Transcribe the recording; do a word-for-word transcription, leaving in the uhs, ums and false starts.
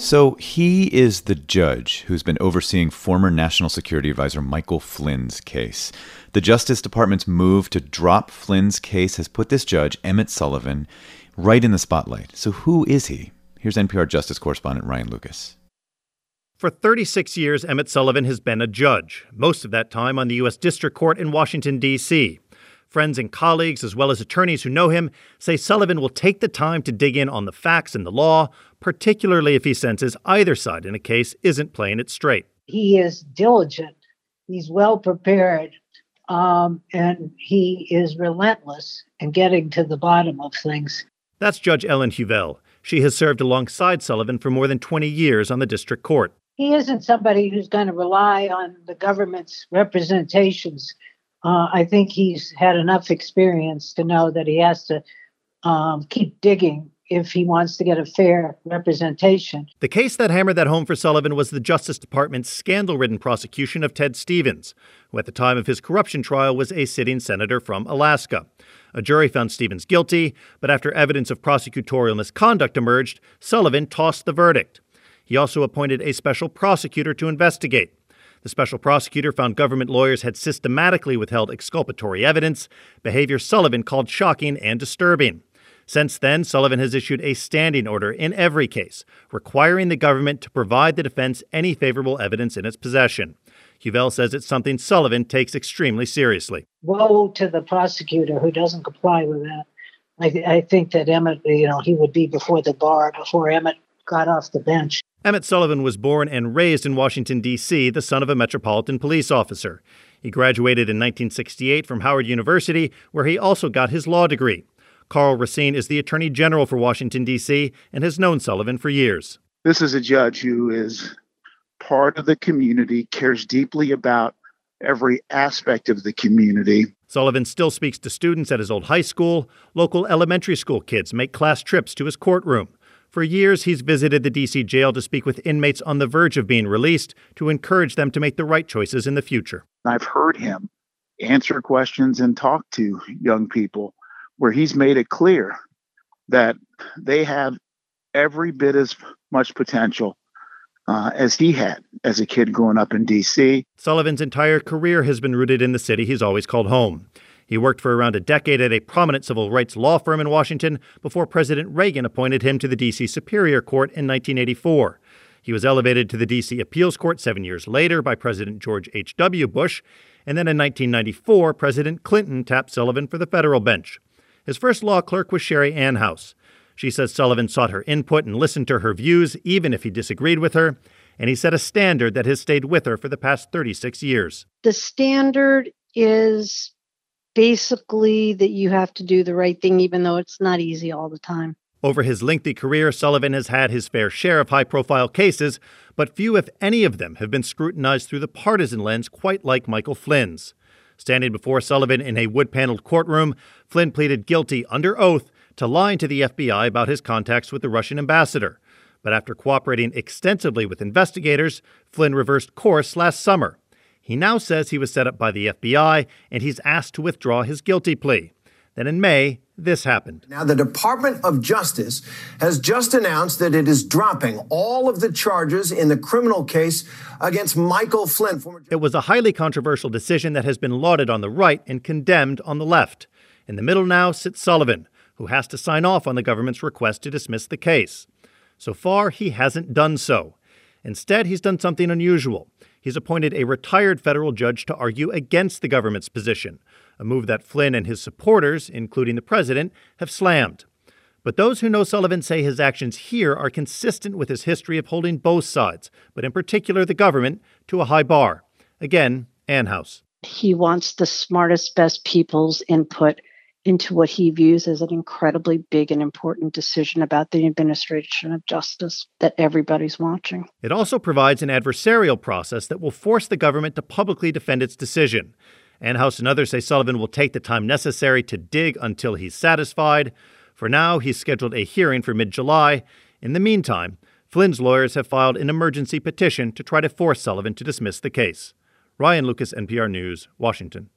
So he is the judge who's been overseeing former National Security Advisor Michael Flynn's case. The Justice Department's move to drop Flynn's case has put this judge, Emmett Sullivan, right in the spotlight. So who is he? Here's N P R Justice correspondent Ryan Lucas. For thirty-six years, Emmett Sullivan has been a judge, most of that time on the U S District Court in Washington, D C Friends and colleagues, as well as attorneys who know him, say Sullivan will take the time to dig in on the facts and the law, particularly if he senses either side in a case isn't playing it straight. He is diligent. He's well prepared. Um, and he is relentless in getting to the bottom of things. That's Judge Ellen Huvel. She has served alongside Sullivan for more than twenty years on the district court. He isn't somebody who's going to rely on the government's representations. Uh, I think he's had enough experience to know that he has to um, keep digging if he wants to get a fair representation. The case that hammered that home for Sullivan was the Justice Department's scandal-ridden prosecution of Ted Stevens, who at the time of his corruption trial was a sitting senator from Alaska. A jury found Stevens guilty, but after evidence of prosecutorial misconduct emerged, Sullivan tossed the verdict. He also appointed a special prosecutor to investigate. The special prosecutor found government lawyers had systematically withheld exculpatory evidence, behavior Sullivan called shocking and disturbing. Since then, Sullivan has issued a standing order in every case, requiring the government to provide the defense any favorable evidence in its possession. Huvel says it's something Sullivan takes extremely seriously. Woe to the prosecutor who doesn't comply with that. I, th- I think that Emmett, you know, he would be before the bar before Emmett got off the bench. Emmett Sullivan was born and raised in Washington, D C, the son of a Metropolitan Police officer. He graduated in nineteen sixty-eight from Howard University, where he also got his law degree. Carl Racine is the Attorney General for Washington, D C, and has known Sullivan for years. This is a judge who is part of the community, cares deeply about every aspect of the community. Sullivan still speaks to students at his old high school. Local elementary school kids make class trips to his courtroom. For years, he's visited the D C jail to speak with inmates on the verge of being released to encourage them to make the right choices in the future. I've heard him answer questions and talk to young people where he's made it clear that they have every bit as much potential uh, as he had as a kid growing up in D C Sullivan's entire career has been rooted in the city he's always called home. He worked for around a decade at a prominent civil rights law firm in Washington before President Reagan appointed him to the D C Superior Court in nineteen eighty-four. He was elevated to the D C Appeals Court seven years later by President George H W. Bush, and then in nineteen ninety-four, President Clinton tapped Sullivan for the federal bench. His first law clerk was Sherry Ann House. She says Sullivan sought her input and listened to her views, even if he disagreed with her, and he set a standard that has stayed with her for the past thirty-six years. The standard is basically that you have to do the right thing, even though it's not easy all the time. Over his lengthy career, Sullivan has had his fair share of high-profile cases, but few, if any of them, have been scrutinized through the partisan lens quite like Michael Flynn's. Standing before Sullivan in a wood-paneled courtroom, Flynn pleaded guilty under oath to lying to the F B I about his contacts with the Russian ambassador. But after cooperating extensively with investigators, Flynn reversed course last summer. He now says he was set up by the F B I, and he's asked to withdraw his guilty plea. Then in May, this happened. Now, the Department of Justice has just announced that it is dropping all of the charges in the criminal case against Michael Flynn. Former... It was a highly controversial decision that has been lauded on the right and condemned on the left. In the middle now sits Sullivan, who has to sign off on the government's request to dismiss the case. So far, he hasn't done so. Instead, he's done something unusual. He's appointed a retired federal judge to argue against the government's position, a move that Flynn and his supporters, including the president, have slammed. But those who know Sullivan say his actions here are consistent with his history of holding both sides, but in particular the government, to a high bar. Again, Ann House. He wants the smartest, best people's input into what he views as an incredibly big and important decision about the administration of justice that everybody's watching. It also provides an adversarial process that will force the government to publicly defend its decision. Ann House and others say Sullivan will take the time necessary to dig until he's satisfied. For now, he's scheduled a hearing for mid-July. In the meantime, Flynn's lawyers have filed an emergency petition to try to force Sullivan to dismiss the case. Ryan Lucas, N P R News, Washington.